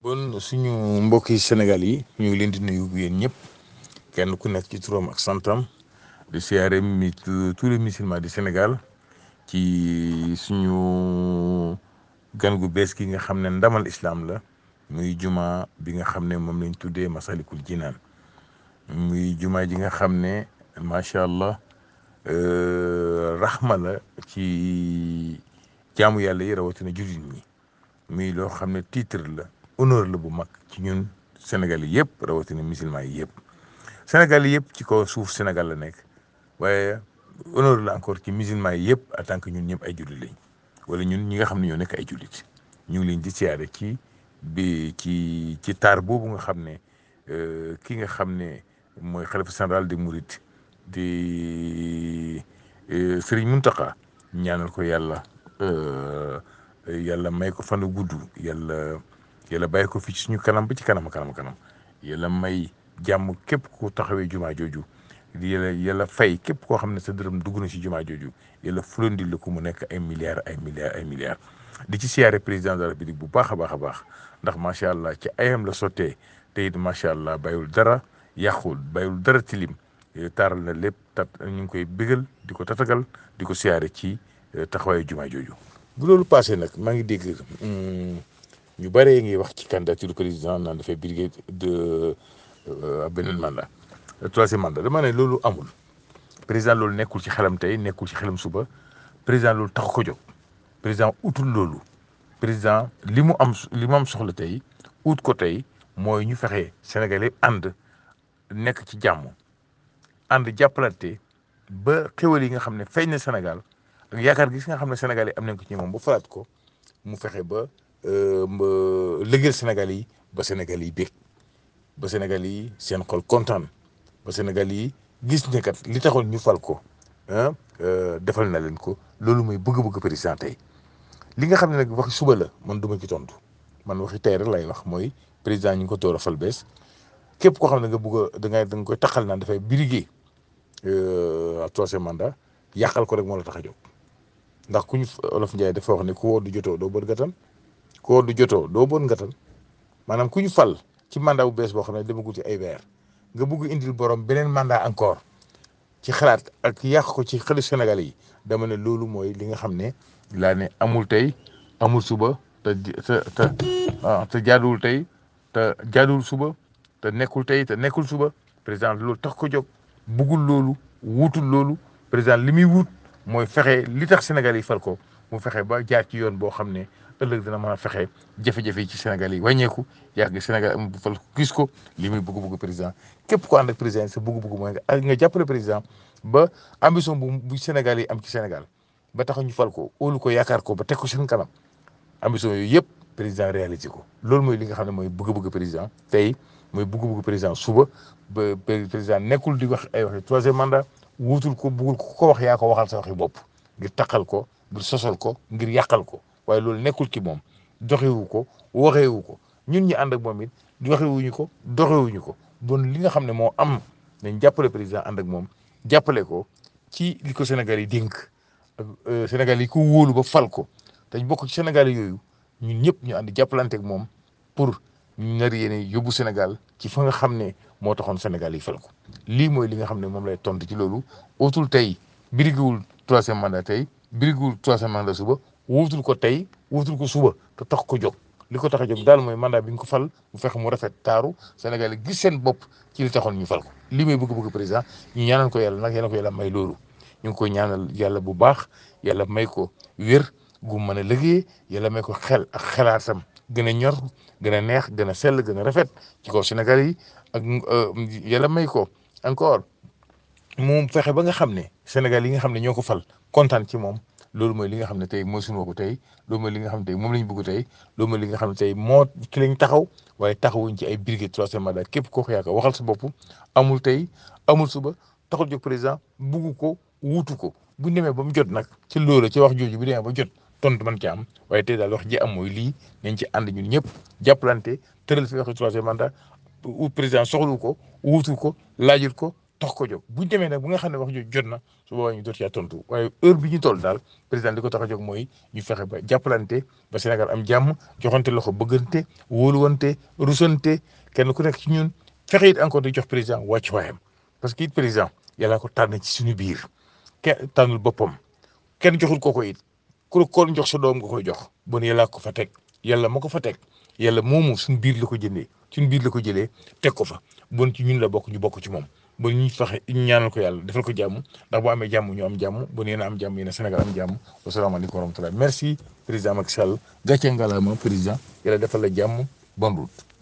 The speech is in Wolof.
kon suñu mbokki Sénégal yi ñu ngi leen di nuyu yéen ñëpp kenn ku nekk ci turam ak santam di siyaare tous les musulmans du Sénégal ci suñu gan gu bees gi nga xam ne ndamal islam la muy juma bi nga xam ne moom lañ tuddee Masalikul Jinaan muy juma ji nga xam ne macha allah rahma la ci jaamu yàlla yi rawatina jullit ñi muy loo xam ne titre la honneur la bu mag ci ñun Sénégal yi yëpp rawatina musulman yi yëpp Sénégal yi yëpp ci kaw suuf Sénégal la nekk waaye honneur la encore ci musulman yi yëpp en tant que ñun ñëpp ay jullit lañ wala ñun ñi nga xam ne ñoo nekk ay jullit ñu ngi leen di siyaare ci taar boobu nga xam ne ki nga xam ne mooy xalifa général des mourides di Serigne Mountakha ñaanal ko yàlla may ko fan gudd yàlla bàyyi ko fi ci suñu kanam ba ci kanam yàlla may jàmm képp ku taxawee jumaa jooju yàlla fay képp koo xam ne sa dërëm dugg na ci jumaa jooju yàlla fulandi la ko mu nekk ay milliards di ci siyaare président de la République bu baax a baax ndax macha allah ci ayam la sottee te it macha allah bàyyul dara yàqul bàyyul dara tilim taaral na lépp ñu ngi koy bégal di ko tatagal di ko siyaare ci taxawaayu jumaa jooju. bu loolu passé nag maa ngi dégg ñu bëree ngi wax ci candidature président naan dafay briguer de beneen mandat troisième mandat dama ne loolu amul président loolu nekkul ci xelam tey nekkul ci xelam suba président loolu tax ko jóg président utul loolu président li mu am soxla tey ut ko tey mooy ñu fexe Sénégal yëpp ànd nekk ci jàmm ànd jàppalante ba xéwal yi nga xam ne feeñ na Sénégal ak yaakaar gis nga xam ne Sénégal yi am nañ ko ci moom ba falaat ko mu fexe ba liggéeyal Sénégal yi ba Sénégal yi bég ba Sénégal yi seen xol kontaan ba Sénégal yi gis ne kat li taxoon ñu fal ko defal na leen ko loolu mooy bëgg-bëgg président tey li nga xam ne nag waxi suba la man du ma ci tontu man waxi tey rek lay wax mooy président ñu ngi ko door a fal bees képp koo xam ne nga bëgg a da nga koy taxal naan dafay briguer troisième mandat yàqal ko rek moo la tax a jóg ndax ku ñu Olof Ndiaye dafa wax ne ku wóor du jotoo doo bon ngatan ku wóor du jotoo doo bon ngatan maanaam ku ñu fal ci mandat bu bees boo xam ne demagul ci ay weer nga bëgg indil borom beneen mandat encore ci xalaat ak yàq ko ci xelu Sénégal yi dama ne loolu mooy li nga xam ne laa ne amul tey amul suba te jaaduwul tey te jaaduwul suba te nekkul tey te nekkul suba président loolu tax ko jóg bëggul loolu wuutul loolu président li muy wut mooy fexe li tax Sénégal yi fal ko mu fexe ba jaar ci yoon boo xam ne ëllëg dina mën a fexe jafe-jafe yi ci Sénégal yi wàññeeku yàgg Sénégal am bu fal gis ko li muy bëgg président képp ko ànd ak président sa bëgg-bëgg mooy nga jàppale président ba ambition bu Sénégal yi am ci Sénégal ba tax ñu fal ko óolu ko yaakaar ko ba teg ko seen kanam ambition yooyu yëpp président réalisé ko loolu mooy li nga xam ne mooy bëgg-bëgg président tey mooy bëgg-bëgg président suba ba président nekkul di wax ay waxi troisième mandat wuutul ko bëggul ko wax yaa ko waxal sa waxi bopp ngir taqal ko ngir sosal ko ngir yàqal ko waaye loolu nekkul ci moom doxewu ko waxewu ko ñun ñi ànd ak moom it waxewuñu ko doxewuñu ko bon li nga xam ne moo am nañ jàppale président ànd ak moom jàppale ko ci li ko Sénégal yi dénk ak Sénégal yi ko wóolu ba fal ko te bokk ci Sénégal yooyu ñun ñëpp ñu ànd jàppalante ak moom pour ñu nar yéene yóbbu Sénégal ci fa nga xam ne moo taxoon Sénégal yi fal ko lii mooy li nga xam ne moom lay tontu ci loolu wutul tey biriguwul troisième mandat tey biriguwul troisième mandat suba wutul ko tey wutul ko suba te tax ko jóg li ko tax a jóg daal mooy mandat bi ñu ko fal mu fexe mu rafet taaru Sénégal yi gis seen bopp ci li taxoon ñu fal ko lii mooy bëgg-bëgg président ñu ñaanal ko yàlla nag yàlla ko yàlla may loolu ñu ngi koy ñaanal yàlla bu baax yàlla may ko wér gu mën a liggéey yàlla may ko xel ak xalaatam gën a ñor gën a neex gën a sell gën a rafet ci kaw Sénégal yi ak yàlla may ko encore moom fexe ba nga xam ne Sénégal yi nga xam ne ñoo ko fal kontaan ci moom loolu mooy li nga xam ne tey mooy suñu waxu tey loolu mooy li nga xam ne tey moom la ñu bëgg tey loolu mooy li nga xam ne tey moo ci lañ taxaw waaye taxawuñ ci ay brigade troisième mandat képp koo yaakaar waxal sa bopp amul tey amul suba taxul jóg président bugg ko wuutu ko bu demee ba mu jot nag ci loolu ci wax jooju bu demee ba jot tontu man ci am waaye tey daal wax ji am mooy lii nañ ci ànd ñun ñëpp jàppalante tëral fi waxi troisième mandat président soxlu ko wuutu ko laajul ko tax ko jóg bu ñu demee nag bu nga xam ne wax jooju jot na su boobaa ñu doot caa tontu waaye heure bi ñu toll daal président li ko tax a jóg mooy ñu fexe ba jàppalante ba Sénégal am jàmm joxante loxo bëggante wóoluwante rusante kenn ku nekk ci ñun fexe it encore di jox président wàccuwaayam parce que it président yàlla ko tànn ci suñu biir kenn tànnul boppam kenn joxul ko it ku ko jox sa doom nga koy jox bon yàlla ko fa teg yàlla ma ko fa teg yàlla moomu suñu biir la ko jëndee suñu biir la ko jëlee teg ko fa bon ci ñun la bokk ñu bokk ci moom bon ñu fexe ñu ñaanal ko yàlla defal ko jàmm ndax boo amee jàmm ñu am jàmm bon yéen a am jàmm yéen a Sénégal am jàmm wasalaamaaleykum wa rahmatulah merci président Macky Sall gàcce ngalaama président yàlla defal la jàmm bonne route